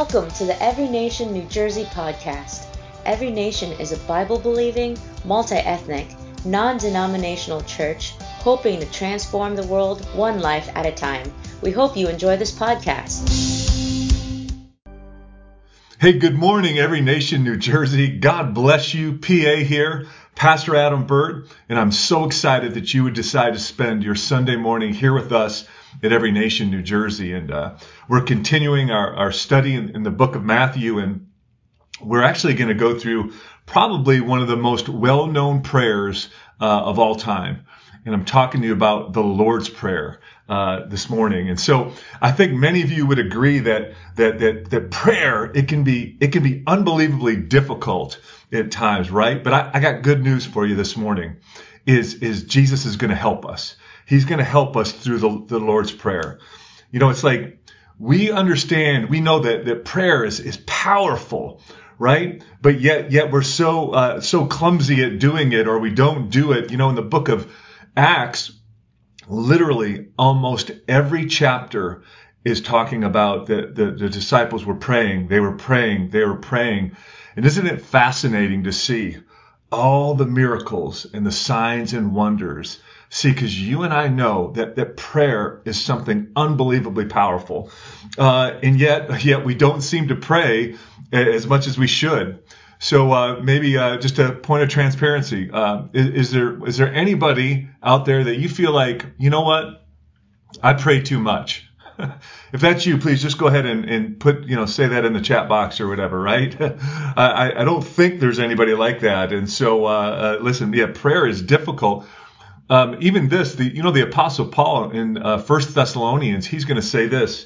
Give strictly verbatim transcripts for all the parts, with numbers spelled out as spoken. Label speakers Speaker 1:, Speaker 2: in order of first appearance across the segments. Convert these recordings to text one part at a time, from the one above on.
Speaker 1: Welcome to the Every Nation New Jersey podcast. Every Nation is a Bible-believing, multi-ethnic, non-denominational church hoping to transform the world one life at a time. We hope you enjoy this podcast.
Speaker 2: Hey, good morning, Every Nation New Jersey. God bless you. P A here, Pastor Adam Burt, and I'm so excited that you would decide to spend your Sunday morning here with us at Every Nation New Jersey. And uh, we're continuing our, our study in, in the book of Matthew, and we're actually going to go through probably one of the most well-known prayers uh, of all time. And I'm talking to you about the Lord's Prayer uh, this morning. And so I think many of you would agree that that that that prayer, it can be it can be unbelievably difficult at times, right? But I, I got good news for you this morning. Is is Jesus is going to help us. He's going to help us through the, the Lord's Prayer. You know, it's like we understand, we know that that prayer is is powerful, right? But yet yet we're so uh, so clumsy at doing it, or we don't do it. You know, in the book of Acts, literally almost every chapter is talking about the, the, the disciples were praying, they were praying, they were praying. And isn't it fascinating to see all the miracles and the signs and wonders? See, because you and I know that, that prayer is something unbelievably powerful. Uh, and yet, yet we don't seem to pray as much as we should. So uh, maybe uh, just a point of transparency, uh, is, is there is there anybody out there that you feel like, you know what, I pray too much? If that's you, please just go ahead and, and put, you know, say that in the chat box or whatever, right? I, I don't think there's anybody like that. And so, uh, uh, listen, yeah, prayer is difficult. Um, even this, the you know, the Apostle Paul in uh, First Thessalonians, he's going to say this: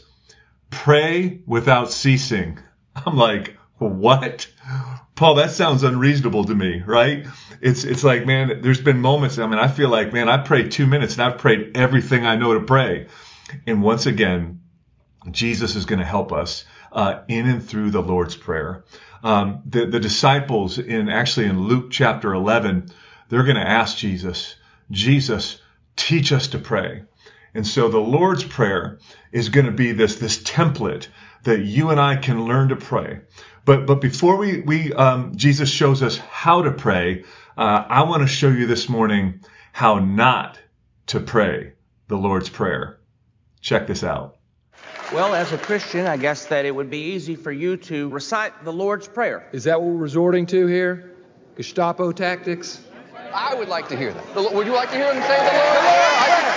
Speaker 2: pray without ceasing. I'm like, what? Paul, that sounds unreasonable to me, right? It's it's like, man, there's been moments, I mean, I feel like, man, I prayed two minutes and I've prayed everything I know to pray. And once again, Jesus is going to help us uh, in and through the Lord's Prayer. Um, the, the disciples in actually in Luke chapter eleven, they're going to ask Jesus, Jesus, teach us to pray. And so the Lord's Prayer is going to be this, this template that you and I can learn to pray. But but before we, we um, Jesus shows us how to pray, uh, I want to show you this morning how not to pray the Lord's Prayer. Check this out.
Speaker 3: Well, as a Christian, I guess that it would be easy for you to recite the Lord's Prayer.
Speaker 4: Is that what we're resorting to here? Gestapo tactics?
Speaker 5: I would like to hear that. The, would you like to hear him say the Lord's Prayer?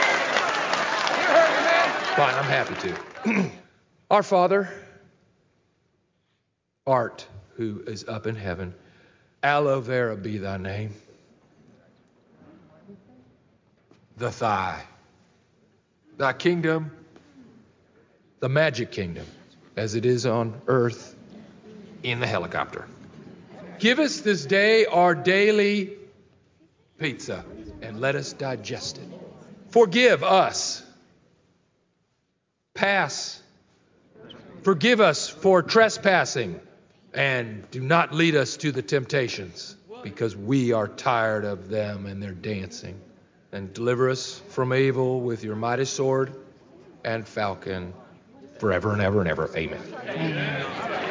Speaker 5: You heard me, man.
Speaker 4: Fine, I'm happy to. Our Father, art who is up in heaven, aloe vera be thy name. The thigh. Thy kingdom, the magic kingdom, as it is on earth in the helicopter. Give us this day our daily pizza, and let us digest it. Forgive us. Pass. Forgive us for trespassing, and do not lead us to the temptations, because we are tired of them and their dancing. And deliver us from evil with your mighty sword and falcon, forever and ever and ever. Amen. Amen.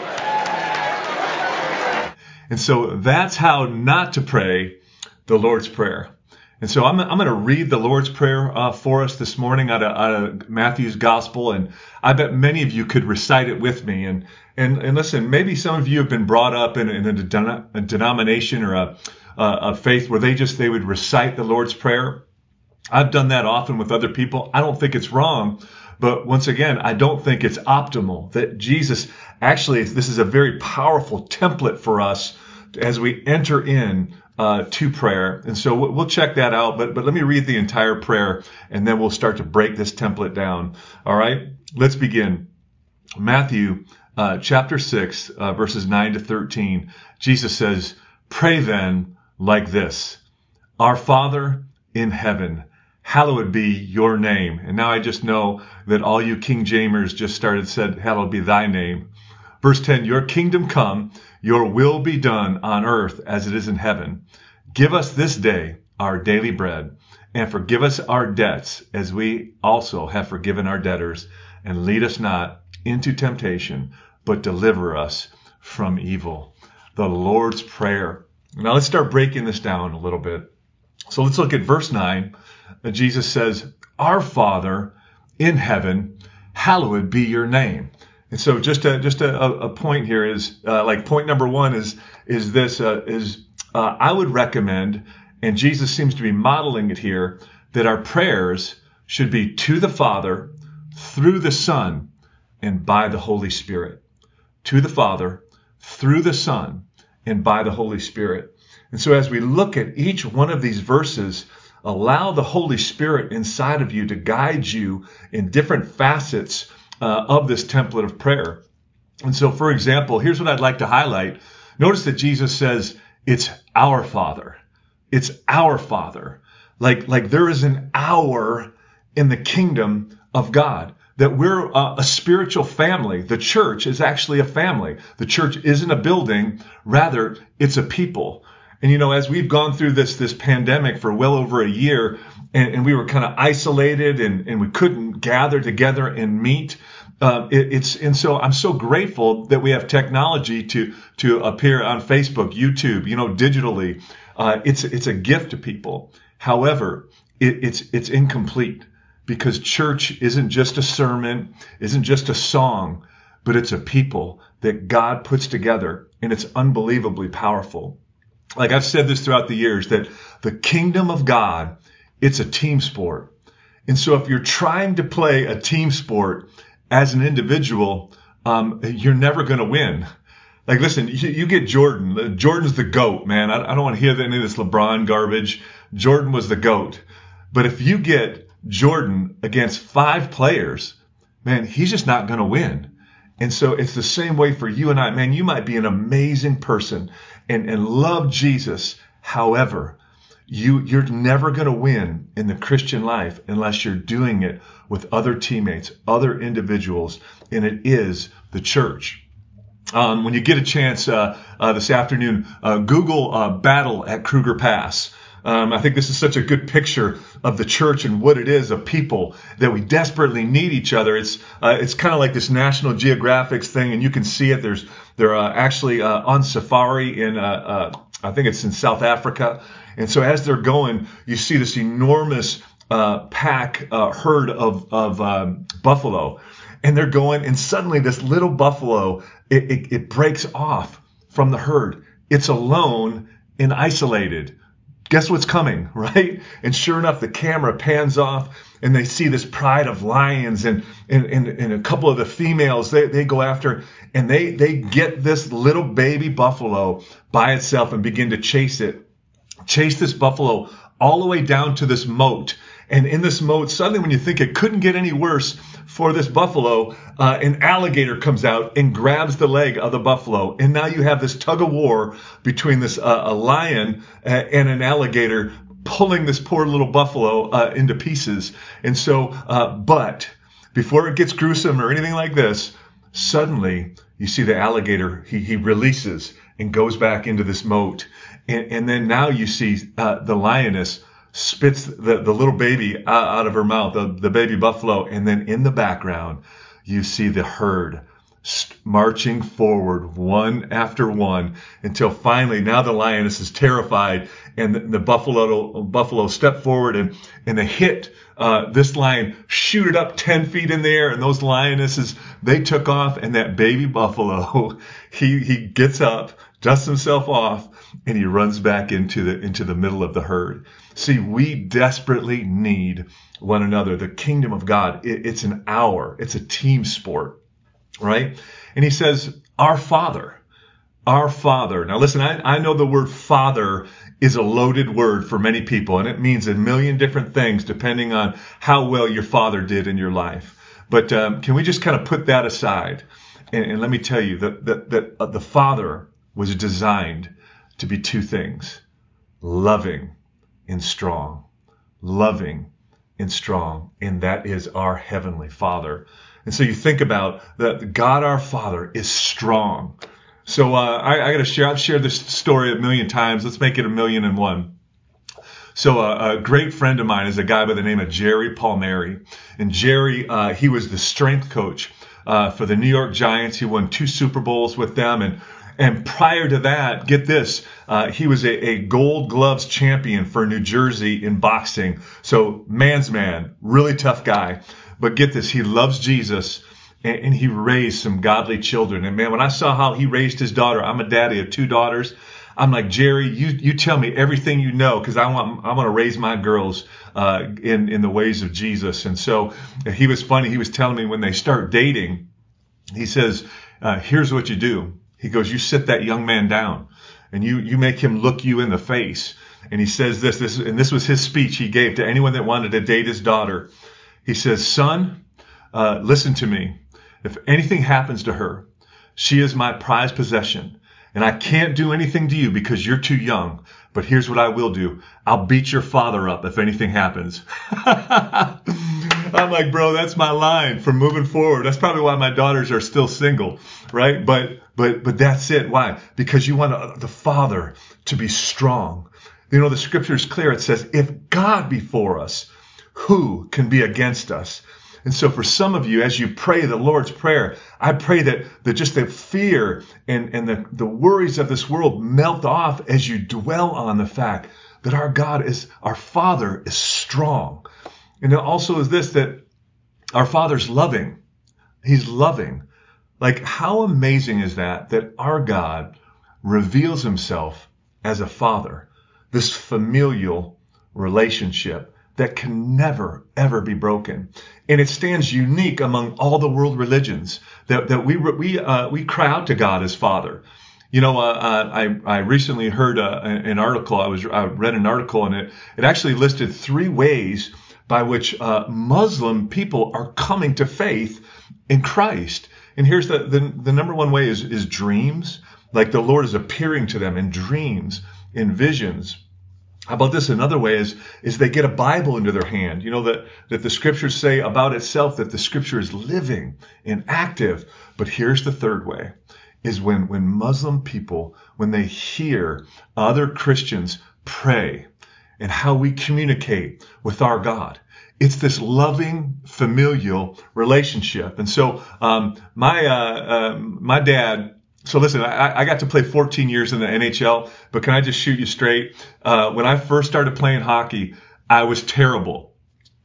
Speaker 2: And so that's how not to pray the Lord's Prayer. And so I'm, I'm going to read the Lord's Prayer uh, for us this morning out of, out of Matthew's Gospel, and I bet many of you could recite it with me. And and, and listen, maybe some of you have been brought up in, in a, den- a denomination or a, a, a faith where they just they would recite the Lord's Prayer. I've done that often with other people. I don't think it's wrong, but once again, I don't think it's optimal. That Jesus actually, this is a very powerful template for us as we enter in uh, to prayer. And so we'll check that out. But but let me read the entire prayer, and then we'll start to break this template down. All right, let's begin. Matthew uh, chapter six, uh, verses nine to thirteen. Jesus says, "Pray then like this: Our Father in heaven, hallowed be your name." And now I just know that all you King Jamers just started said, "Hallowed be thy name." Verse ten, "Your kingdom come, your will be done on earth as it is in heaven. Give us this day our daily bread, and forgive us our debts as we also have forgiven our debtors. And lead us not into temptation, but deliver us from evil. The Lord's Prayer. Now let's start breaking this down a little bit. So let's look at verse nine. Jesus says, "Our Father in heaven, hallowed be your name." And so just a, just a, a point here is, uh, like point number one is, is this, uh, is uh, I would recommend, and Jesus seems to be modeling it here, that our prayers should be to the Father, through the Son, and by the Holy Spirit. To the Father, through the Son, and by the Holy Spirit. And so as we look at each one of these verses, allow the Holy Spirit inside of you to guide you in different facets uh, of this template of prayer. And so, for example, here's what I'd like to highlight. Notice that Jesus says, it's our Father. It's our Father. Like, like there is an hour in the kingdom of God, that we're a, a spiritual family. The church is actually a family. The church isn't a building. Rather, it's a people. And, you know, as we've gone through this, this pandemic for well over a year, and, and we were kind of isolated and, and we couldn't gather together and meet, uh, it, it's, and so I'm so grateful that we have technology to, to appear on Facebook, YouTube, you know, digitally. Uh, it's, it's a gift to people. However, it, it's, it's incomplete, because church isn't just a sermon, isn't just a song, but it's a people that God puts together, and it's unbelievably powerful. Like I've said this throughout the years, that the kingdom of God, it's a team sport. And so if you're trying to play a team sport as an individual, um, you're never going to win. Like, listen, you, you get Jordan. Jordan's the GOAT, man. I, I don't want to hear any of this LeBron garbage. Jordan was the GOAT. But if you get Jordan against five players, man, he's just not going to win. And so it's the same way for you and I. Man, you might be an amazing person and, and love Jesus. However, you, you're never going to win in the Christian life unless you're doing it with other teammates, other individuals, and it is the church. Um, when you get a chance uh, uh, this afternoon, uh, Google uh, Battle at Kruger Pass. Um, I think this is such a good picture of the church and what it is, a people that we desperately need each other. It's uh, it's kind of like this National Geographic thing, and you can see it. There's they're uh, actually uh, on safari in uh, uh, I think it's in South Africa, and so as they're going, you see this enormous uh, pack uh, herd of of um, buffalo, and they're going, and suddenly this little buffalo it, it, it breaks off from the herd. It's alone and isolated. Guess what's coming, right? And sure enough, the camera pans off and they see this pride of lions and, and, and, and a couple of the females, they, they go after and they, they get this little baby buffalo by itself and begin to chase it, chase this buffalo all the way down to this moat. And in this moat, suddenly when you think it couldn't get any worse for this buffalo, uh, an alligator comes out and grabs the leg of the buffalo. And now you have this tug of war between this uh, a lion uh, and an alligator pulling this poor little buffalo uh, into pieces. And so, uh, but before it gets gruesome or anything like this, suddenly you see the alligator, he, he releases and goes back into this moat. And, and then now you see uh, the lioness spits the, the little baby out of her mouth, the, the baby buffalo, and then in the background, you see the herd marching forward one after one until finally now the lioness is terrified and the, the buffalo buffalo step forward and, and they hit uh, this lion, shoot it up ten feet in the air, and those lionesses, they took off, and that baby buffalo, he, he gets up, dusts himself off, and he runs back into the into the middle of the herd. See, we desperately need one another. The kingdom of God, it, it's an hour. It's a team sport, right? And he says, our Father, our Father. Now listen, I, I know the word Father is a loaded word for many people, and it means a million different things depending on how well your father did in your life. But um, can we just kind of put that aside? And, and let me tell you that, that, that uh, the Father was designed to be two things: loving and strong. Loving and strong. And that is our Heavenly Father. And so you think about that God our Father is strong. So uh, I, I got to share, I've shared this story a million times. Let's make it a million and one. So uh, a great friend of mine is a guy by the name of Jerry Palmieri. And Jerry, uh, he was the strength coach uh, for the New York Giants. He won two Super Bowls with them. And And prior to that, get this, uh, he was a, a Gold Gloves champion for New Jersey in boxing. So man's man, really tough guy. But get this, he loves Jesus, and, and he raised some godly children. And man, when I saw how he raised his daughter, I'm a daddy of two daughters. I'm like, Jerry, you you tell me everything you know, because I want I want to raise my girls uh, in in the ways of Jesus. And so he was funny. He was telling me when they start dating, he says, uh, here's what you do. He goes, you sit that young man down and you, you make him look you in the face. And he says this, this, and this was his speech he gave to anyone that wanted to date his daughter. He says, son, uh, listen to me. If anything happens to her, she is my prized possession. And I can't do anything to you because you're too young. But here's what I will do. I'll beat your father up if anything happens. I'm like, bro, that's my line for moving forward. That's probably why my daughters are still single, right? But but but that's it. Why? Because you want the father to be strong. You know, the scripture is clear. It says, if God be for us, who can be against us? And so for some of you, as you pray the Lord's Prayer, I pray that, that just the fear and, and the, the worries of this world melt off as you dwell on the fact that our God is, our Father is strong. And it also is this, that our Father's loving. He's loving. Like, how amazing is that, that our God reveals himself as a father, this familial relationship that can never, ever be broken. And it stands unique among all the world religions that, that we, we, uh, we cry out to God as Father. You know, uh, uh, I, I recently heard uh, an article, I was, I read an article and it, it actually listed three ways by which uh, Muslim people are coming to faith in Christ. And here's the, the, the number one way is, is dreams. Like the Lord is appearing to them in dreams, in visions. How about this? Another way is, is they get a Bible into their hand. You know, that, that the scriptures say about itself that the scripture is living and active. But here's the third way, is when, when Muslim people, when they hear other Christians pray and how we communicate with our God, it's this loving, familial relationship. And so um, my uh, uh, my dad, so listen, I, I got to play fourteen years in the N H L, but can I just shoot you straight? Uh, when I first started playing hockey, I was terrible.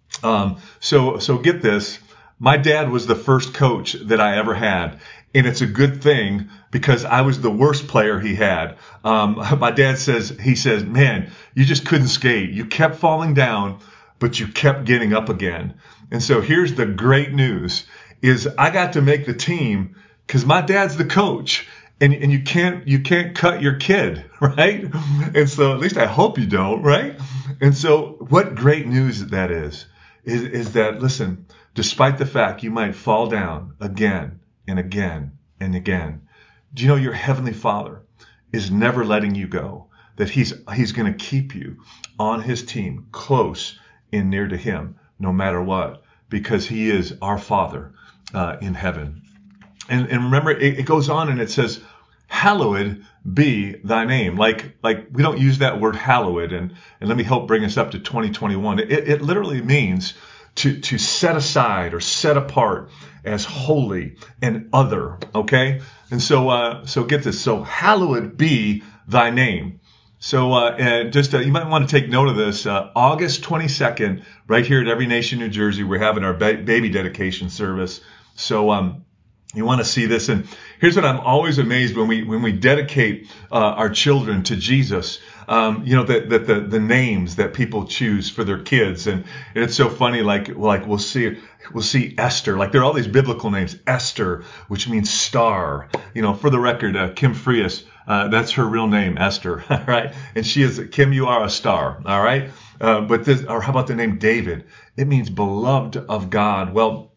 Speaker 2: Um, so so get this. My dad was the first coach that I ever had. And it's a good thing because I was the worst player he had. Um, my dad says, he says, man, you just couldn't skate. You kept falling down, but you kept getting up again. And so here's the great news is I got to make the team because my dad's the coach. And, and you can't, you can't cut your kid, right? And so at least I hope you don't, right? And so what great news that is, is, is that, listen, despite the fact you might fall down again and again and again, do you know your Heavenly Father is never letting you go, that he's, he's going to keep you on his team, close and near to him, no matter what, because he is our Father uh, in heaven. And, and remember, it, it goes on and it says, hallowed be thy name. Like, like we don't use that word hallowed. And, and let me help bring us up to twenty twenty-one. It, it literally means to, to set aside or set apart as holy and other. Okay. And so, uh, so get this. So hallowed be thy name. So, uh, and just, uh, you might want to take note of this, uh, August twenty-second, right here at Every Nation, New Jersey, we're having our ba- baby dedication service. So, um, you want to see this. And here's what I'm always amazed when we when we dedicate uh, our children to Jesus, um, you know, that, that the, the names that people choose for their kids. And, and it's so funny, like like we'll see we'll see Esther, like there are all these biblical names, Esther, which means star. You know, for the record, uh, Kim Frias, uh, that's her real name, Esther. All right. And she is, Kim, you are a star. All right. Uh, but this, or how about the name David? It means beloved of God. Well,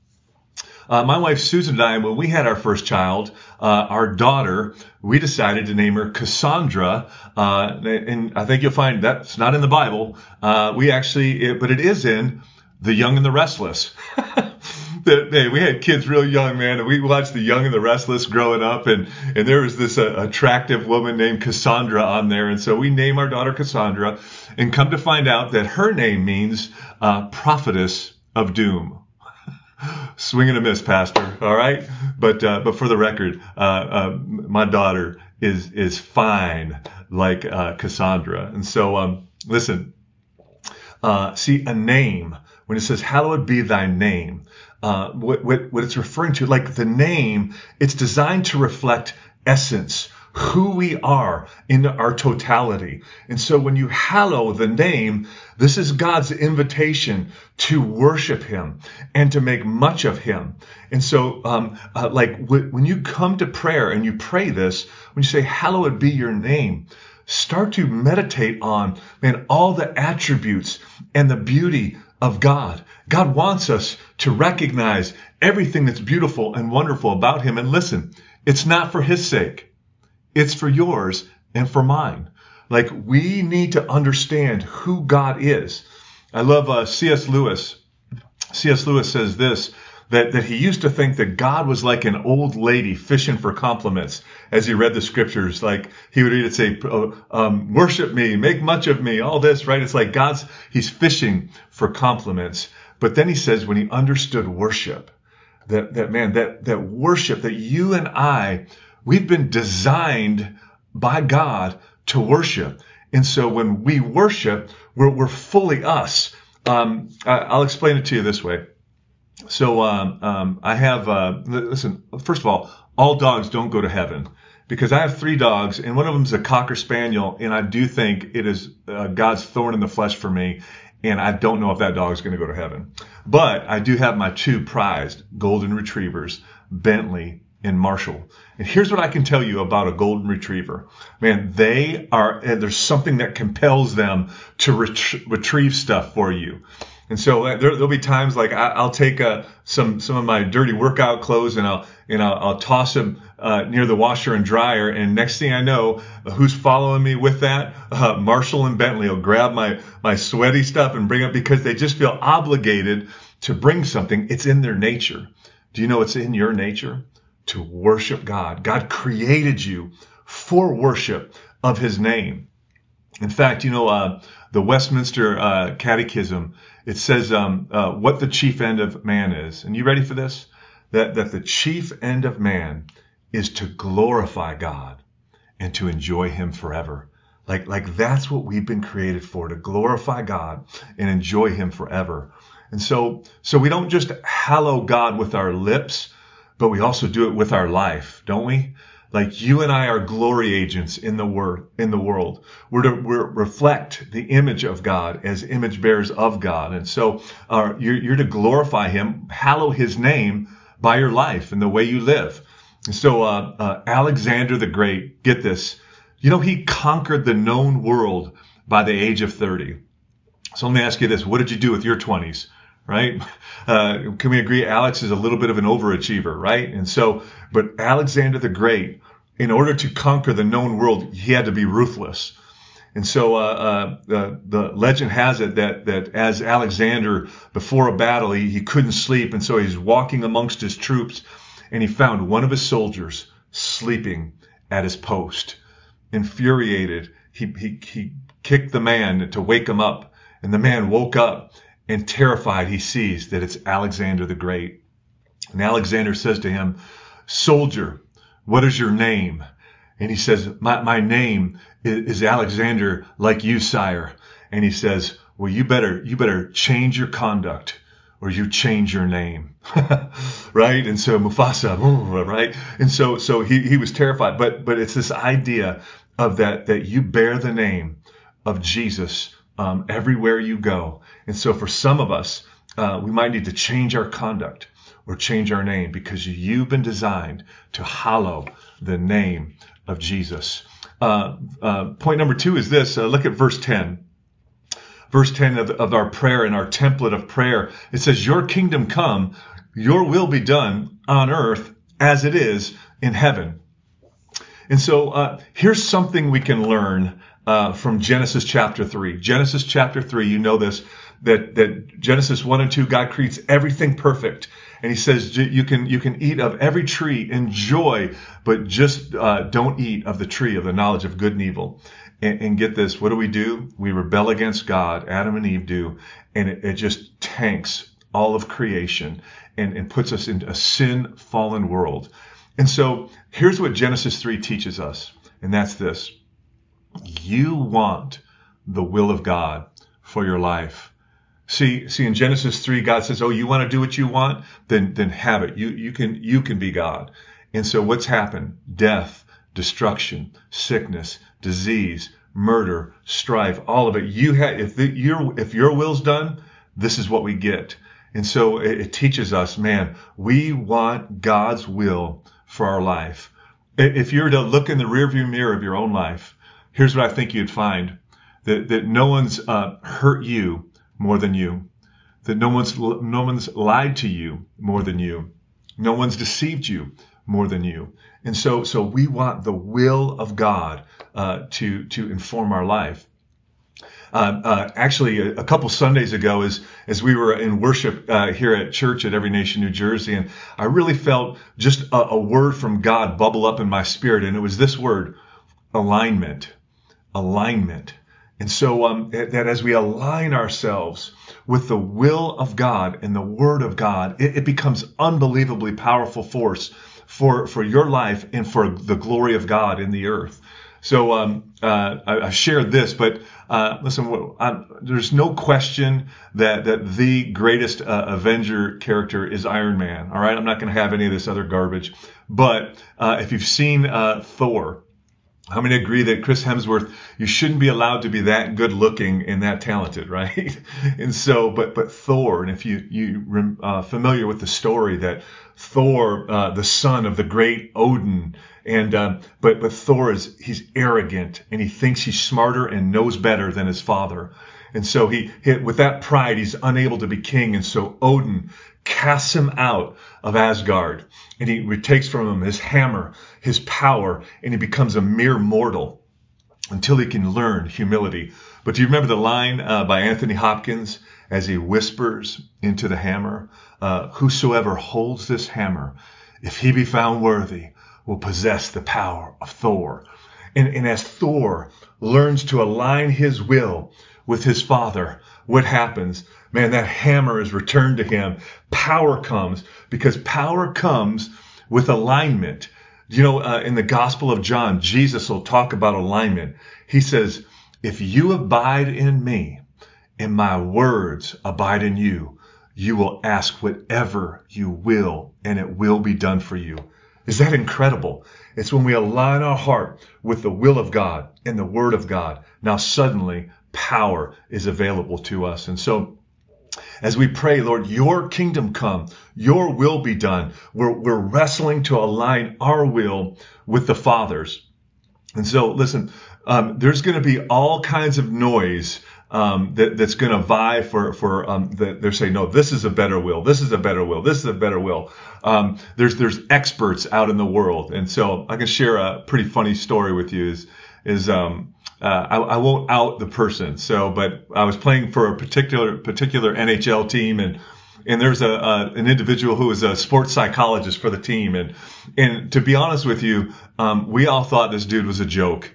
Speaker 2: Uh, my wife Susan and I, when we had our first child, uh, our daughter, we decided to name her Cassandra. Uh, and I think you'll find that's not in the Bible. Uh, we actually, it, but it is in The Young and the Restless. the, hey, we had kids real young, man, and we watched The Young and the Restless growing up. And, and there was this uh, attractive woman named Cassandra on there. And so we name our daughter Cassandra and come to find out that her name means uh, prophetess of doom. swing and a miss, Pastor. All right. But, uh, but for the record, uh, uh, my daughter is, is fine like, uh, Cassandra. And so, um, listen, uh, see a name when it says, hallowed be thy name, uh, what, what, what it's referring to, like the name, it's designed to reflect essence, who we are in our totality. And so when you hallow the name, this is God's invitation to worship him and to make much of him. And so um, uh, like w- when you come to prayer and you pray this, when you say, hallowed be your name, start to meditate on, man, all the attributes and the beauty of God. God wants us to recognize everything that's beautiful and wonderful about him. And listen, it's not for his sake. It's for yours and for mine. Like, we need to understand who God is. I love uh, C S Lewis. C S Lewis says this, that, that he used to think that God was like an old lady fishing for compliments as he read the scriptures. Like, he would read it, say, uh, um, worship me, make much of me, all this, right? It's like God's, he's fishing for compliments. But then he says when he understood worship, that, that man, that, that worship, that you and I, we've been designed by God to worship. And so when we worship, we're, we're fully us. Um, I, I'll explain it to you this way. So um, um, I have, uh, listen, first of all, all dogs don't go to heaven, because I have three dogs, and one of them is a Cocker Spaniel, and I do think it is uh, God's thorn in the flesh for me, and I don't know if that dog is going to go to heaven. But I do have my two prized golden retrievers, Bentley and Marshall. And here's what I can tell you about a golden retriever. Man, they are, there's something that compels them to ret- retrieve stuff for you. And so there, there'll be times like I, I'll take uh, some some of my dirty workout clothes and I'll and I'll, I'll toss them uh, near the washer and dryer. And next thing I know, uh, who's following me with that? Uh, Marshall and Bentley will grab my my sweaty stuff and bring it, because they just feel obligated to bring something. It's in their nature. Do you know it's in your nature to worship God? God created you for worship of his name. In fact, you know, uh, the Westminster uh, Catechism, it says um, uh, what the chief end of man is. And you ready for this? That, that the chief end of man is to glorify God and to enjoy him forever. Like, like that's what we've been created for, to glorify God and enjoy him forever. And so, so we don't just hallow God with our lips, but we also do it with our life, don't we? Like, you and I are glory agents in the wor- in the world. We're to we're reflect the image of God as image bearers of God. And so uh, you're, you're to glorify him, hallow his name by your life and the way you live. And so uh, uh, Alexander the Great, get this, you know, he conquered the known world by the age of thirty. So let me ask you this. What did you do with your twenties? Right? Uh, can we agree Alex is a little bit of an overachiever, right? And so, but Alexander the Great, in order to conquer the known world, he had to be ruthless. And so uh, uh, the, the legend has it that that as Alexander, before a battle, he, he couldn't sleep. And so he's walking amongst his troops, and he found one of his soldiers sleeping at his post. Infuriated, he, he, he kicked the man to wake him up. And the man woke up, and terrified, he sees that it's Alexander the Great. And Alexander says to him, soldier, what is your name? And he says, my, my name is, is Alexander, like you, sire. And he says, well, you better, you better change your conduct, or you change your name. Right? And so Mufasa, right? And so, so he, he was terrified, but, but it's this idea of that, that you bear the name of Jesus Um, everywhere you go. And so for some of us, uh, we might need to change our conduct or change our name, because you've been designed to hallow the name of Jesus. Uh, uh, point number two is this. Uh, look at verse ten. Verse ten of, of our prayer and our template of prayer. It says, your kingdom come, your will be done on earth as it is in heaven. And so uh, here's something we can learn Uh, from Genesis chapter three. Genesis chapter three, you know this, that, that Genesis one and two, God creates everything perfect. And he says you can you can eat of every tree, enjoy, but just uh, don't eat of the tree of the knowledge of good and evil. And, and get this, what do we do? We rebel against God, Adam and Eve do, and it, it just tanks all of creation. and, and puts us into a sin-fallen world. And so here's what Genesis three teaches us, and that's this. You want the will of God for your life. See, see in Genesis three, God says, oh, you want to do what you want? Then, then have it. You, you can, you can be God. And so what's happened? Death, destruction, sickness, disease, murder, strife, all of it. You have, if the, your, if your will's done, this is what we get. And so it, it teaches us, man, we want God's will for our life. If you were to look in the rearview mirror of your own life, here's what I think you'd find. That, that no one's uh, hurt you more than you. That no one's, no one's lied to you more than you. No one's deceived you more than you. And so, so we want the will of God uh, to, to inform our life. Uh, uh, actually, a, a couple Sundays ago, as as we were in worship uh, here at church at Every Nation, New Jersey, and I really felt just a, a word from God bubble up in my spirit, and it was this word, alignment, alignment. And so um, that as we align ourselves with the will of God and the Word of God, it, it becomes unbelievably powerful force for for your life and for the glory of God in the earth. So um, uh, I, I shared this, but uh, listen, I'm, there's no question that that the greatest uh, Avenger character is Iron Man. All right, I'm not going to have any of this other garbage. But uh, if you've seen uh, Thor, how many agree that Chris Hemsworth, you shouldn't be allowed to be that good looking and that talented, right? And so, but but Thor, and if you you uh, familiar with the story that Thor, uh, the son of the great Odin, and um, but but Thor is he's arrogant and he thinks he's smarter and knows better than his father, and so he, he with that pride he's unable to be king, and so Odin casts him out of Asgard, and he takes from him his hammer, his power, and he becomes a mere mortal until he can learn humility. But do you remember the line uh, by Anthony Hopkins as he whispers into the hammer, uh, whosoever holds this hammer, if he be found worthy, will possess the power of Thor. And, and as Thor learns to align his will with his father, what happens? Man, that hammer is returned to him. Power comes because power comes with alignment. You know, uh, in the Gospel of John, Jesus will talk about alignment. He says, if you abide in me and my words abide in you, you will ask whatever you will and it will be done for you. Is that incredible? It's when we align our heart with the will of God and the word of God. Now suddenly power is available to us. And so as we pray, Lord, your kingdom come, your will be done. We're, we're wrestling to align our will with the Father's. And so, listen, um, there's going to be all kinds of noise um, that, that's going to vie for, for um, the, they're saying, no, this is a better will. This is a better will. This is a better will. Um, there's there's experts out in the world. And so I can share a pretty funny story with you is, is um, Uh, I, I won't out the person. So, but I was playing for a particular particular N H L team, and and there's a, a an individual who was a sports psychologist for the team, and and to be honest with you, um, we all thought this dude was a joke.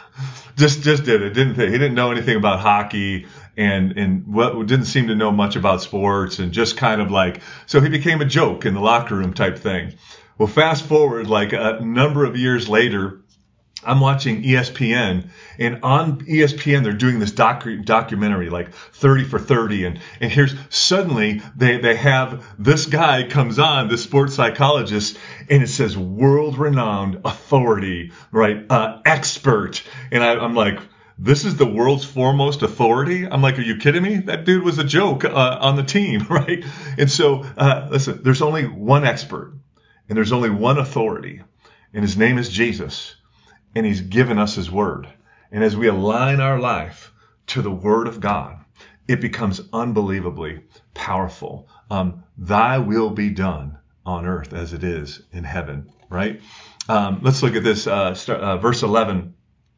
Speaker 2: just just did it, didn't he? He didn't know anything about hockey, and and what didn't seem to know much about sports, and just kind of like so he became a joke in the locker room type thing. Well, fast forward like a number of years later. I'm watching E S P N, and on E S P N they're doing this docu- documentary like thirty for thirty, and and here's suddenly they they have this guy comes on, this sports psychologist, and it says world-renowned authority, right, uh, expert, and I, I'm like, this is the world's foremost authority? I'm like, are you kidding me? That dude was a joke uh, on the team, right? And so uh, listen, there's only one expert, and there's only one authority, and his name is Jesus. And he's given us his word. And as we align our life to the word of God, it becomes unbelievably powerful. Um, Thy will be done on earth as it is in heaven, right? Um, let's look at this, uh, start, uh, verse eleven.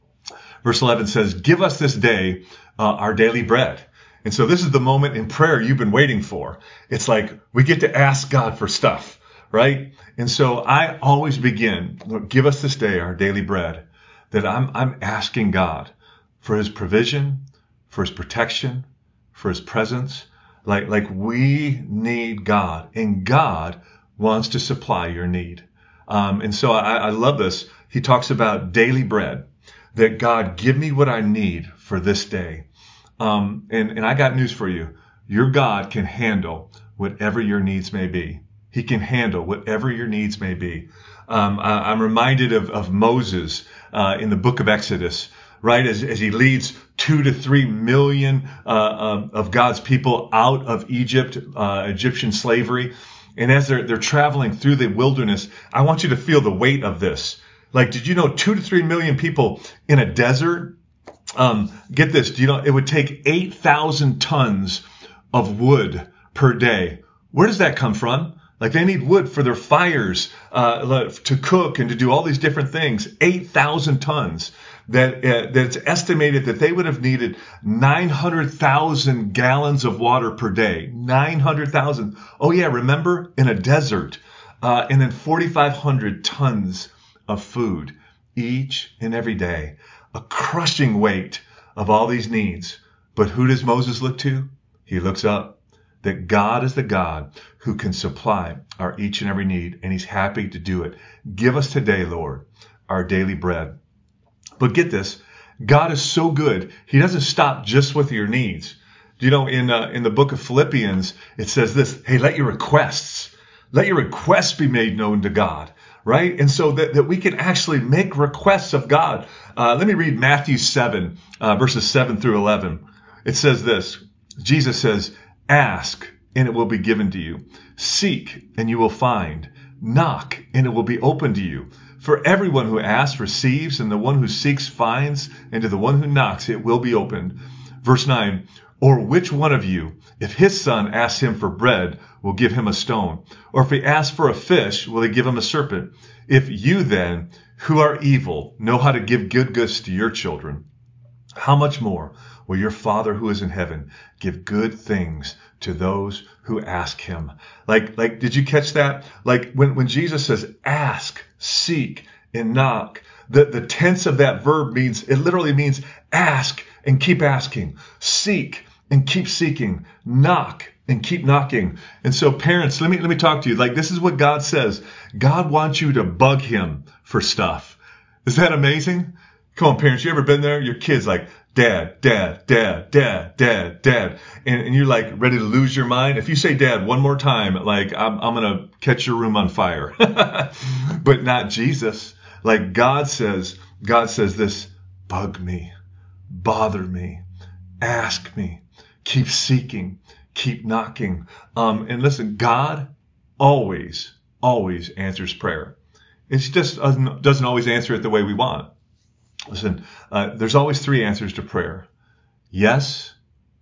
Speaker 2: Verse eleven says, give us this day uh, our daily bread. And so this is the moment in prayer you've been waiting for. It's like we get to ask God for stuff. Right? And so I always begin, Lord, give us this day our daily bread, that I'm I'm asking God for his provision, for his protection, for his presence. Like, like we need God, and God wants to supply your need. Um, and so I, I love this. He talks about daily bread, that God, give me what I need for this day. Um, and, and I got news for you. Your God can handle whatever your needs may be. He can handle whatever your needs may be. Um, I, I'm reminded of, of Moses uh, in the book of Exodus, right? As, as he leads two to three million uh, um, of God's people out of Egypt, uh, Egyptian slavery. And as they're, they're traveling through the wilderness, I want you to feel the weight of this. Like, did you know two to three million people in a desert? Um, get this. Do you know it would take eight thousand tons of wood per day? Where does that come from? Like, they need wood for their fires, uh, to cook and to do all these different things. eight thousand tons. That, uh, that it's estimated that they would have needed nine hundred thousand gallons of water per day. nine hundred thousand. Oh yeah, remember? In a desert. Uh, and then forty-five hundred tons of food each and every day. A crushing weight of all these needs. But who does Moses look to? He looks up. That God is the God who can supply our each and every need, and he's happy to do it. Give us today, Lord, our daily bread. But get this, God is so good, he doesn't stop just with your needs. You know, in uh, in the book of Philippians, it says this, hey, let your requests, let your requests be made known to God, right? And so that, that we can actually make requests of God. Uh, let me read Matthew seven, uh, verses seven through eleven. It says this, Jesus says, ask, and it will be given to you. Seek, and you will find. Knock, and it will be opened to you. For everyone who asks receives, and the one who seeks finds, and to the one who knocks it will be opened. Verse nine, or which one of you, if his son asks him for bread, will give him a stone? Or if he asks for a fish, will he give him a serpent? If you then, who are evil, know how to give good gifts to your children, how much more will your Father who is in heaven give good things to those who ask him? Like, like, did you catch that? Like when, when Jesus says, ask, seek, and knock, the, the tense of that verb means, it literally means ask and keep asking, seek and keep seeking, knock and keep knocking. And so parents, let me, let me talk to you. Like, this is what God says. God wants you to bug him for stuff. Is that amazing? Come on, parents, you ever been there? Your kid's like, dad, dad, dad, dad, dad, dad. And, and you're like ready to lose your mind. If you say dad one more time, like I'm, I'm going to catch your room on fire. But not Jesus. Like God says, God says this, bug me, bother me, ask me, keep seeking, keep knocking. Um, and listen, God always, always answers prayer. It just doesn't, doesn't always answer it the way we want. Listen, uh, there's always three answers to prayer. Yes,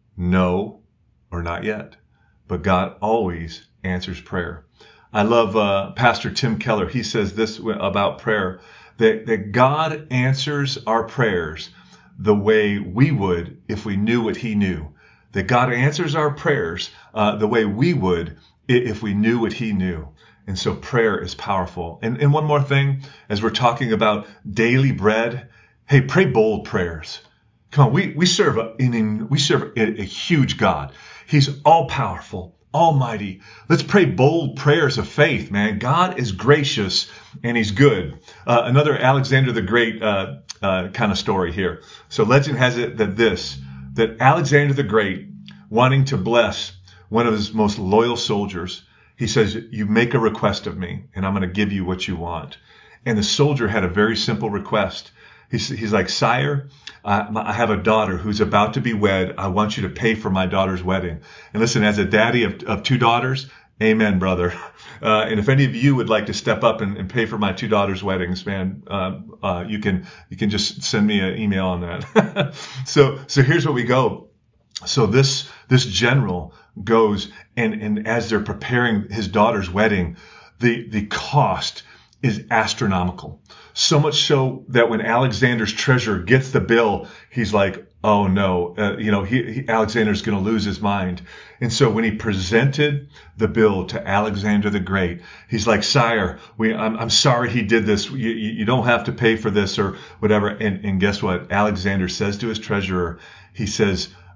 Speaker 2: no, or not yet. But God always answers prayer. I love uh, Pastor Tim Keller. He says this about prayer, that, that God answers our prayers the way we would if we knew what he knew. That God answers our prayers uh, the way we would if we knew what he knew. And so prayer is powerful. And, and one more thing, as we're talking about daily bread, hey, pray bold prayers. Come on, we, we serve a, in, we serve a, a huge God. He's all powerful, almighty. Let's pray bold prayers of faith, man. God is gracious and he's good. Uh, another Alexander the Great uh, uh, kind of story here. So legend has it that this, that Alexander the Great, wanting to bless one of his most loyal soldiers, he says, you make a request of me and I'm going to give you what you want. And the soldier had a very simple request. He's, he's like, sire, uh, I have a daughter who's about to be wed. I want you to pay for my daughter's wedding. And listen, as a daddy of, of two daughters, amen, brother. Uh, and if any of you would like to step up and, and pay for my two daughters' weddings, man, uh, uh, you can you can just send me an email on that. so so here's where we go. So this this general goes and, and as they're preparing his daughter's wedding, the the cost is astronomical. So much so that when Alexander's treasurer gets the bill, he's like, oh no, uh, you know, he, he, Alexander's going to lose his mind. And so when he presented the bill to Alexander the Great, he's like, sire, we, I'm, I'm sorry he did this. You, you don't have to pay for this or whatever. And, and guess what? Alexander says to his treasurer, he says,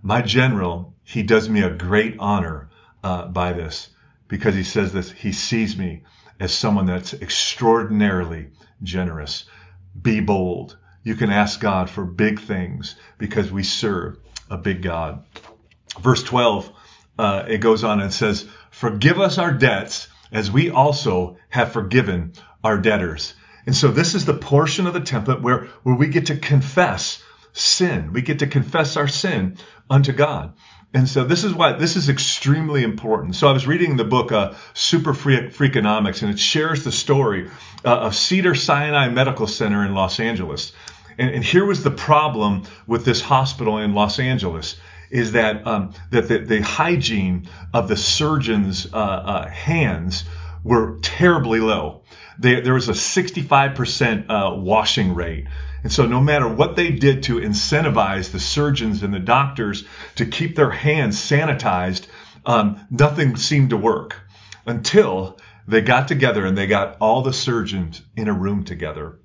Speaker 2: my general, he does me a great honor uh, by this, because he says this, he sees me as someone that's extraordinarily generous. Be bold. You can ask God for big things because we serve a big God. Verse twelve, uh, it goes on and says, forgive us our debts as we also have forgiven our debtors. And so this is the portion of the template where, where we get to confess sin. We get to confess our sin unto God. And so this is why this is extremely important. So I was reading the book uh, Super Freakonomics, and it shares the story uh, of Cedars-Sinai Medical Center in Los Angeles. And, and here was the problem with this hospital in Los Angeles, is that um, that the, the hygiene of the surgeons' uh, uh, hands were terribly low. They, there was a sixty-five percent uh, washing rate. And so no matter what they did to incentivize the surgeons and the doctors to keep their hands sanitized, um, nothing seemed to work until they got together and they got all the surgeons in a room together.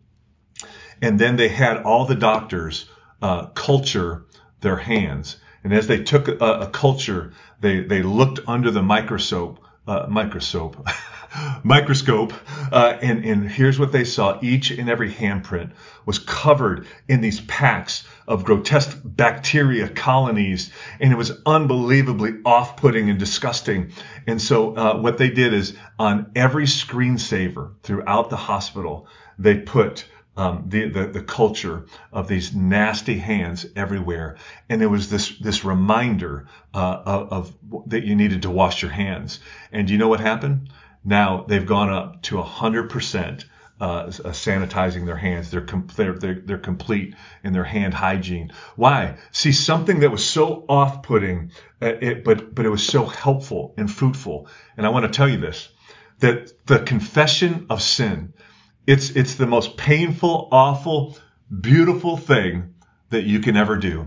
Speaker 2: And then they had all the doctors uh, culture their hands. And as they took a, a culture, they, they looked under the microscope, uh, microscope, microscope, uh, and, and here's what they saw. Each and every handprint was covered in these packs of grotesque bacteria colonies, and it was unbelievably off-putting and disgusting. And so uh, what they did is on every screensaver throughout the hospital, they put Um, the, the the culture of these nasty hands everywhere, and there was this this reminder uh, of, of that you needed to wash your hands. And do you know what happened? Now they've gone up to a hundred percent sanitizing their hands. They're, com- they're they're they're complete in their hand hygiene. Why? See, something that was so off-putting, uh, it, but but it was so helpful and fruitful. And I want to tell you this: that the confession of sin. It's it's the most painful, awful, beautiful thing that you can ever do.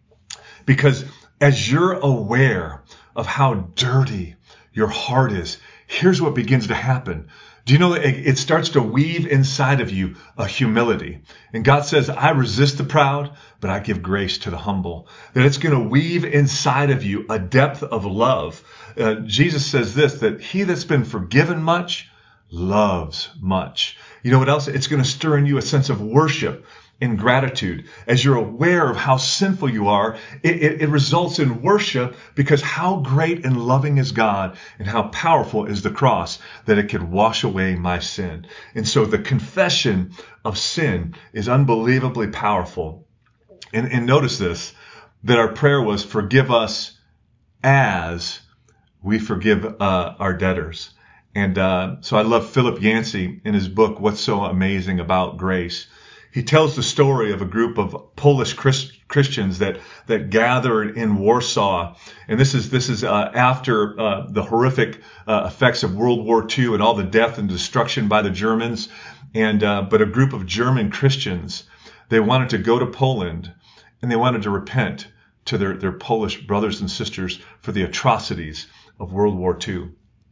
Speaker 2: Because as you're aware of how dirty your heart is, here's what begins to happen. Do you know it, it starts to weave inside of you a humility? And God says, I resist the proud, but I give grace to the humble. That it's going to weave inside of you a depth of love. Uh, Jesus says this, that he that's been forgiven much loves much. You know what else? It's going to stir in you a sense of worship and gratitude. As you're aware of how sinful you are, it, it, it results in worship, because how great and loving is God, and how powerful is the cross that it could wash away my sin. And so the confession of sin is unbelievably powerful. And, and notice this, that our prayer was, forgive us as we forgive uh, our debtors. And uh, so I love Philip Yancey in his book, What's So Amazing About Grace. He tells the story of a group of Polish Chris, Christians that that gathered in Warsaw. And this is this is uh, after uh, the horrific uh, effects of World War Two and all the death and destruction by the Germans. And uh, but a group of German Christians, they wanted to go to Poland, and they wanted to repent to their, their Polish brothers and sisters for the atrocities of World War Two.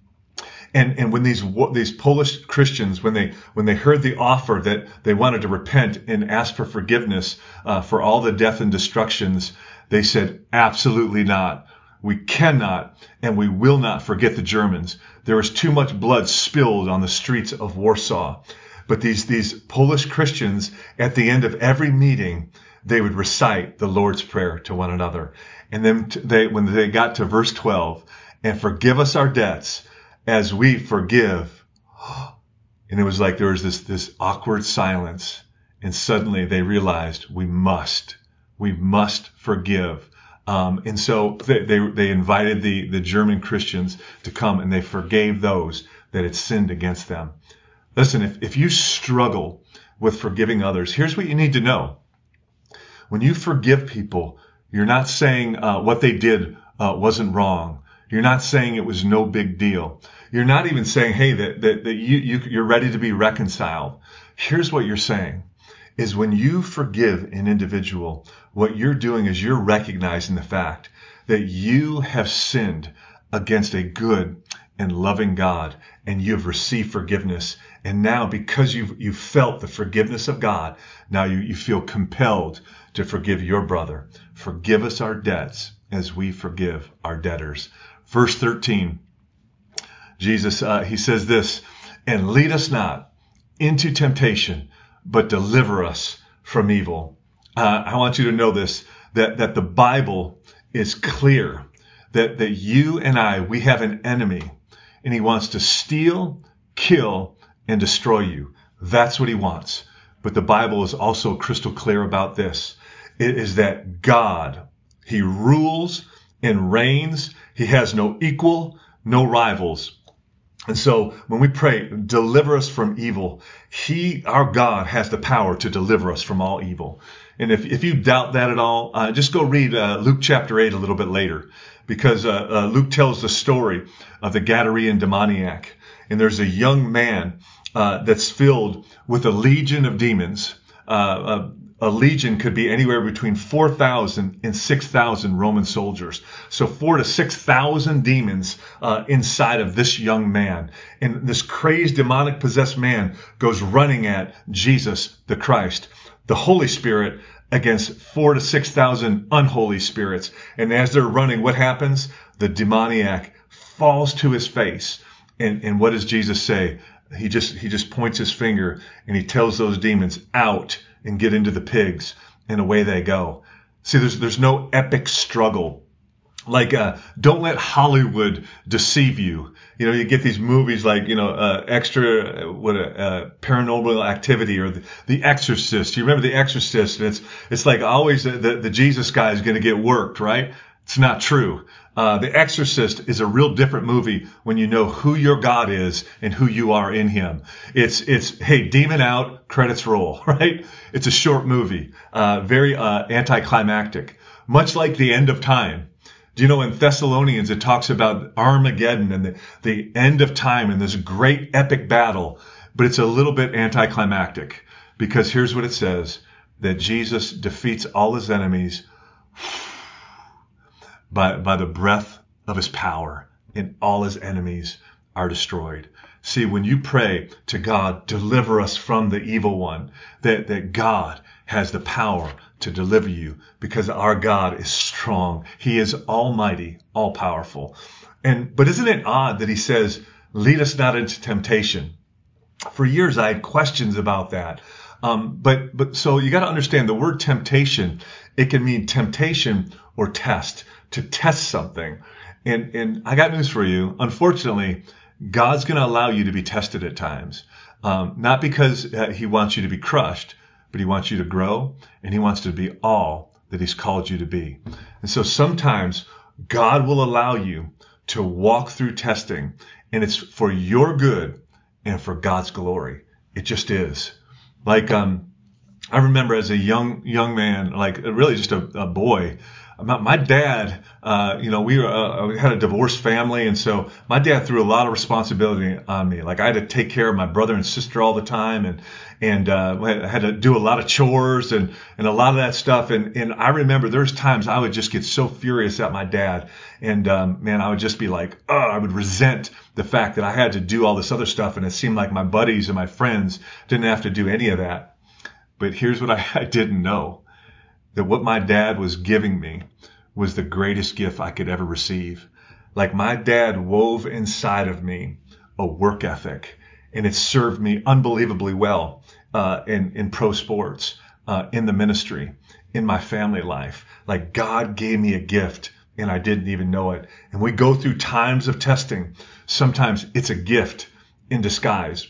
Speaker 2: And and when these these Polish Christians, when they when they heard the offer that they wanted to repent and ask for forgiveness uh, for all the death and destructions, they said, absolutely not. We cannot and we will not forget the Germans. There was too much blood spilled on the streets of Warsaw. But these these Polish Christians, at the end of every meeting, they would recite the Lord's Prayer to one another. And then they when they got to verse twelve, and forgive us our debts as we forgive. And it was like there was this, this awkward silence. And suddenly they realized we must, we must forgive. Um, and so they, they, they invited the, the German Christians to come, and they forgave those that had sinned against them. Listen, if, if you struggle with forgiving others, here's what you need to know. When you forgive people, you're not saying uh, what they did uh, wasn't wrong. You're not saying it was no big deal. You're not even saying, hey, that, that, that you, you, you're ready to be reconciled. Here's what you're saying, is when you forgive an individual, what you're doing is you're recognizing the fact that you have sinned against a good and loving God, and you've received forgiveness. And now, because you've, you've felt the forgiveness of God, now you, you feel compelled to forgive your brother. Forgive us our debts as we forgive our debtors. Verse thirteen, Jesus, uh, he says this, and lead us not into temptation, but deliver us from evil. Uh, I want you to know this, that, that the Bible is clear that, that you and I, we have an enemy, and he wants to steal, kill, and destroy you. That's what he wants. But the Bible is also crystal clear about this. It is that God, he rules and reigns. He has no equal, no rivals. And so when we pray, deliver us from evil, he, our God, has the power to deliver us from all evil. And if, if you doubt that at all, uh, just go read uh, Luke chapter eight a little bit later, because uh, uh, Luke tells the story of the Gadarean demoniac. And there's a young man uh, that's filled with a legion of demons. Uh, a, a legion could be anywhere between four thousand and six thousand Roman soldiers. So four to six thousand demons uh, inside of this young man. And this crazed, demonic possessed man goes running at Jesus the Christ, the Holy Spirit, against four to six thousand unholy spirits. And as they're running, what happens? The demoniac falls to his face. And, and what does Jesus say? He just he just points his finger and he tells those demons out and get into the pigs, and away they go. See, there's there's no epic struggle. Like, uh, don't let Hollywood deceive you. You know, you get these movies like, you know, uh, extra, what, uh, Paranormal Activity or the, the Exorcist. You remember The Exorcist? And it's, it's like always the, the, the Jesus guy is going to get worked, right? It's not true. Uh, The Exorcist is a real different movie when you know who your God is and who you are in him. It's, it's, hey, demon out, credits roll, right? It's a short movie, uh, very, uh, anticlimactic, much like The End of Time. Do you know in Thessalonians it talks about Armageddon and the, the end of time and this great epic battle, but it's a little bit anticlimactic, because here's what it says, that Jesus defeats all his enemies by, by the breath of his power, and all his enemies are destroyed. See, when you pray to God, deliver us from the evil one, that, that God has the power to deliver you, because our God is strong. He is almighty, all powerful. And, but isn't it odd that he says, lead us not into temptation? For years, I had questions about that. Um, but, but so you got to understand the word temptation, it can mean temptation or test, to test something. And, and I got news for you. Unfortunately, God's going to allow you to be tested at times. Um, not because uh, he wants you to be crushed, but he wants you to grow, and he wants to be all that he's called you to be. And so sometimes God will allow you to walk through testing, and it's for your good and for God's glory. It just is. Like, um, I remember as a young, young man, like really just a, a boy, my, my dad, uh, you know, we, were, uh, we had a divorced family. And so my dad threw a lot of responsibility on me. Like I had to take care of my brother and sister all the time. And, and, uh, I had to do a lot of chores and, and a lot of that stuff. And, and I remember there's times I would just get so furious at my dad. And, um, man, I would just be like, oh, I would resent the fact that I had to do all this other stuff. And it seemed like my buddies and my friends didn't have to do any of that. But here's what I, I didn't know, that what my dad was giving me was the greatest gift I could ever receive. Like my dad wove inside of me a work ethic, and it served me unbelievably well uh, in, in pro sports, uh, in the ministry, in my family life. Like God gave me a gift and I didn't even know it. And we go through times of testing. Sometimes it's a gift in disguise.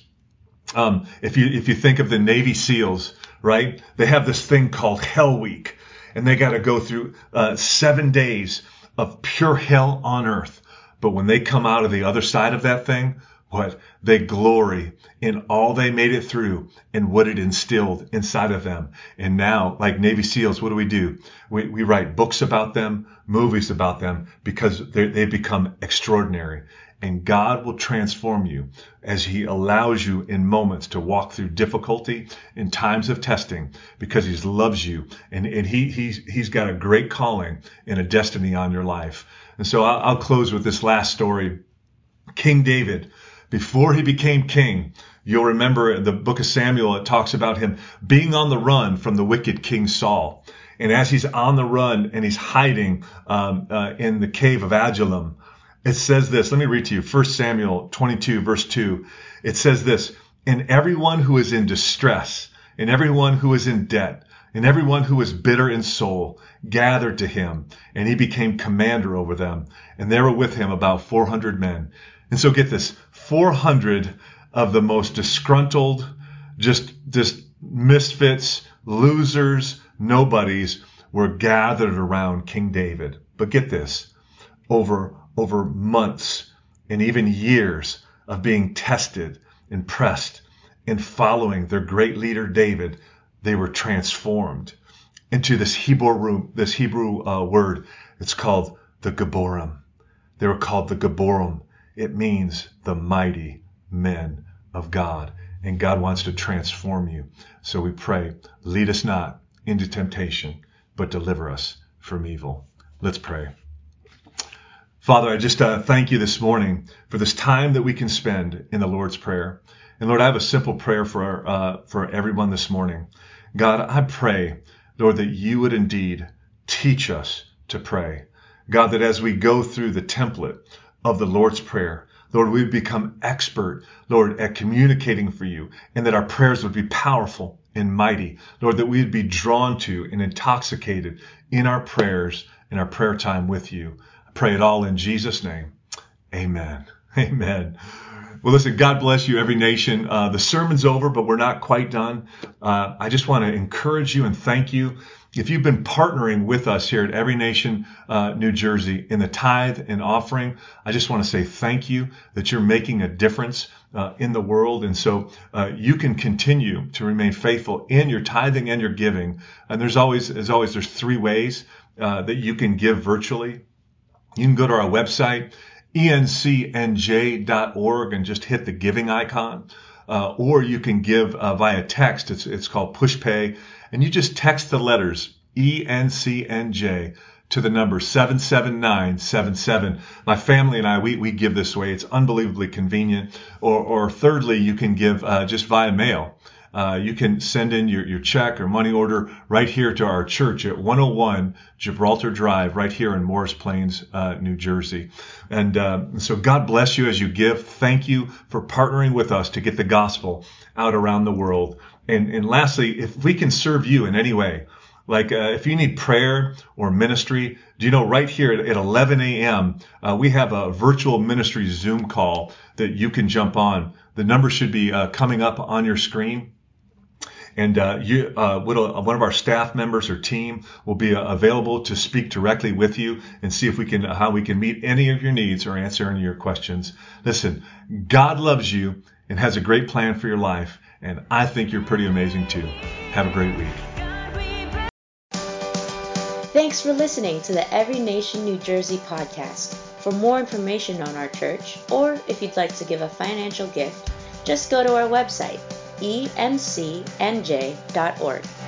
Speaker 2: Um, if you, if you think of the Navy SEALs, right? They have this thing called Hell Week, and they got to go through uh, seven days of pure hell on earth. But when they come out of the other side of that thing, what? They glory in all they made it through and what it instilled inside of them. And now, like Navy SEALs, what do we do? We, we write books about them, movies about them, because they become extraordinary. And God will transform you as he allows you in moments to walk through difficulty in times of testing, because he loves you, and, and he, he's, he's got a great calling and a destiny on your life. And so I'll, I'll close with this last story. King David, before he became king, you'll remember in the book of Samuel, it talks about him being on the run from the wicked King Saul. And as he's on the run and he's hiding um, uh, in the cave of Adullam, it says this. Let me read to you. First Samuel twenty-two, verse two. It says this, and everyone who is in distress, and everyone who is in debt, and everyone who is bitter in soul gathered to him, and he became commander over them. And there were with him about four hundred men. And so get this, four hundred of the most disgruntled, just, just misfits, losers, nobodies were gathered around King David. But get this, over, over months and even years of being tested and pressed and following their great leader David, they were transformed into this Hebrew, this Hebrew uh, word. It's called the Gibborim. They were called the Gibborim. It means the mighty men of God. And God wants to transform you. So we pray, lead us not into temptation, but deliver us from evil. Let's pray. Father, I just uh, thank you this morning for this time that we can spend in the Lord's Prayer. And Lord, I have a simple prayer for uh, for everyone this morning. God, I pray, Lord, that you would indeed teach us to pray. God, that as we go through the template of the Lord's Prayer, Lord, we would become expert, Lord, at communicating for you, and that our prayers would be powerful and mighty. Lord, that we would be drawn to and intoxicated in our prayers, in our prayer time with you. I pray it all in Jesus' name. Amen. Amen. Well, listen, God bless you, Every Nation. Uh, the sermon's over, but we're not quite done. Uh, I just want to encourage you and thank you. If you've been partnering with us here at Every Nation, uh, New Jersey in the tithe and offering, I just want to say thank you that you're making a difference uh, in the world. And so uh, you can continue to remain faithful in your tithing and your giving. And there's always, as always, there's three ways uh, that you can give virtually. You can go to our website, E N C N J dot org, and just hit the giving icon. Uh, or you can give uh, via text. It's, it's called PushPay. And you just text the letters E N C N J to the number seven seven nine seven seven. My family and I, we, we give this way. It's unbelievably convenient. Or, or thirdly, you can give uh, just via mail. Uh, you can send in your, your check or money order right here to our church at one oh one Gibraltar Drive, right here in Morris Plains, uh, New Jersey. And uh, so God bless you as you give. Thank you for partnering with us to get the gospel out around the world. And, and lastly, if we can serve you in any way, like uh, if you need prayer or ministry, do you know right here at, at eleven a.m., uh, we have a virtual ministry Zoom call that you can jump on. The number should be uh, coming up on your screen. And uh, you, uh, one of our staff members or team will be uh, available to speak directly with you and see if we can, how we can meet any of your needs or answer any of your questions. Listen, God loves you and has a great plan for your life. And I think you're pretty amazing too. Have a great week.
Speaker 1: Thanks for listening to the Every Nation New Jersey podcast. For more information on our church, or if you'd like to give a financial gift, just go to our website, E N C N J dot org.